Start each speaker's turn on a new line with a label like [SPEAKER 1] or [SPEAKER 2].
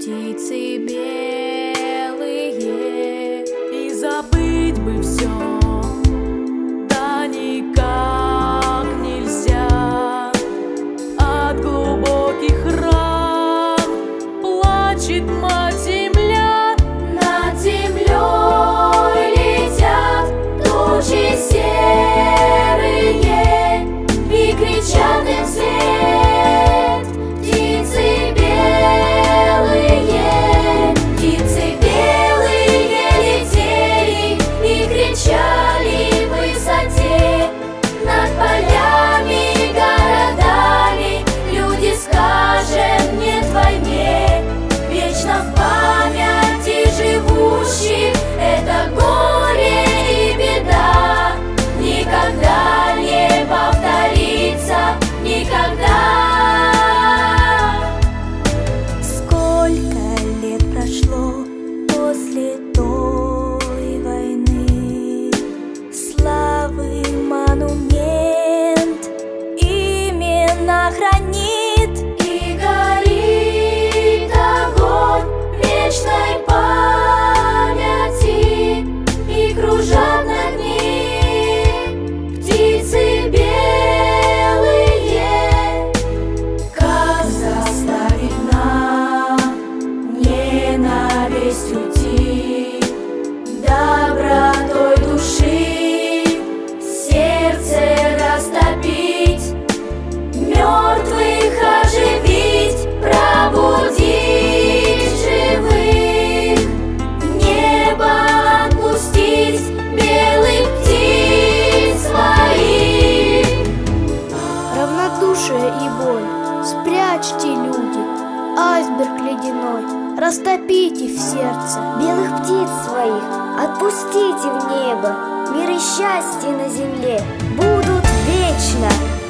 [SPEAKER 1] птицы белые, и забыть бы все, да никак нельзя. От глубоких ран плачет мать земля. Над землей летят тучи серые и кричат им вслед птицы белые. Птицы белые летели и кричали в высоте. Над полями, городами люди, скажем нет войне. Вечно в памяти живущих это горе и беда. Никогда не повторится, никогда.
[SPEAKER 2] Сколько лет прошло после той войны, славы монумент именно хранит,
[SPEAKER 1] И горит огонь вечной памяти, и кружат над ним птицы белые. Как заставить нам ненависть уйти, добротой души сердце растопить, мертвых оживить, пробудить живых, в небо отпустить белых птиц своих.
[SPEAKER 2] равнодушие и боль спрячьте, люди, айсберг ледяной растопите в сердце.
[SPEAKER 3] Белых птиц своих отпустите в небо, мир и счастье на земле будут вечно.